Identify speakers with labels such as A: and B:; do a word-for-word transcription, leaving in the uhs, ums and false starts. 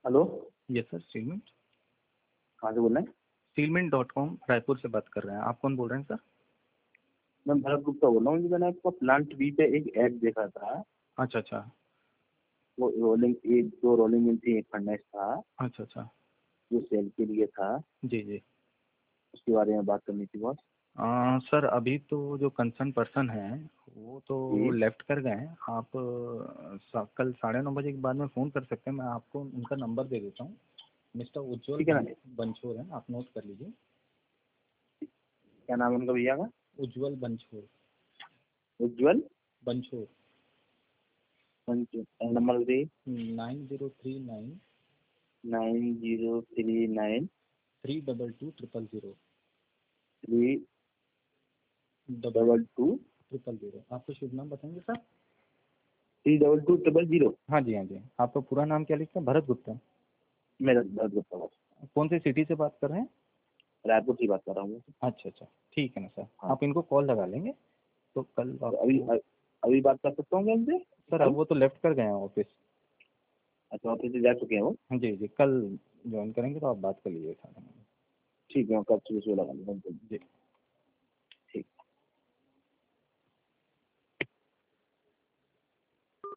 A: Hello.
B: Yes sir, स्टीलमिंट।
A: कहाँ से बोल रहे हैं?
B: स्टीलमिंट डॉट कॉम रायपुर से बात कर रहे हैं। आप कौन बोल रहे हैं सर?
A: मैं भरत गुप्ता बोल रहा हूँ जी। मैंने आपका प्लांट बी पे एक ऐड देखा था।
B: अच्छा अच्छा।
A: वो रोलिंग एक दो रोलिंग मिल थी, एक फर्नेस था
B: अच्छा अच्छा।
A: जो सेल के लिए था।
B: जी जी।
A: उसके बारे में बात करनी थी बॉस।
B: आ, सर अभी तो जो कंसर्न पर्सन है वो तो
A: जी।
B: लेफ्ट कर गए हैं। आप अ, सा, कल साढ़े नौ बजे के बाद में फ़ोन कर सकते हैं। मैं आपको उनका नंबर दे देता हूँ। मिस्टर उज्जवल
A: ठीक है ना?
B: बं, बंछोर है, आप नोट कर लीजिए।
A: क्या नाम है उनका भैया का?
B: Ujjwal Banchhor.
A: Ujjwal
B: Banchhor.
A: Punch number three
B: nine zero three nine
A: nine zero three nine
B: three double two triple zero.
A: Three
B: double
A: double two
B: triple zero. आपको शुभ नाम बताएंगे सर?
A: Three double two triple zero.
B: हाँ जी हाँ जी। आपका पूरा नाम क्या लिखते हैं? भरत गुप्ता।
A: मेरा भरत गुप्ता बॉस।
B: कौन सी सिटी से बात कर रहे हैं?
A: रायपुर से बात कर रहा हूँ।
B: अच्छा अच्छा, ठीक है ना सर।
A: हाँ।
B: आप इनको कॉल लगा लेंगे तो कल
A: तो अभी
B: आपको।
A: अभी बात कर सकता हूँ क्या इनसे
B: सर अब
A: कल?
B: वो तो लेफ्ट कर गए हैं ऑफिस।
A: अच्छा, ऑफिस से जा चुके हैं वो।
B: हाँ जी जी, कल ज्वाइन करेंगे तो आप बात कर लीजिए साथ में।
A: ठीक है, मैं कल सुबह सुबह लगा लूँगा उनको।
B: जी।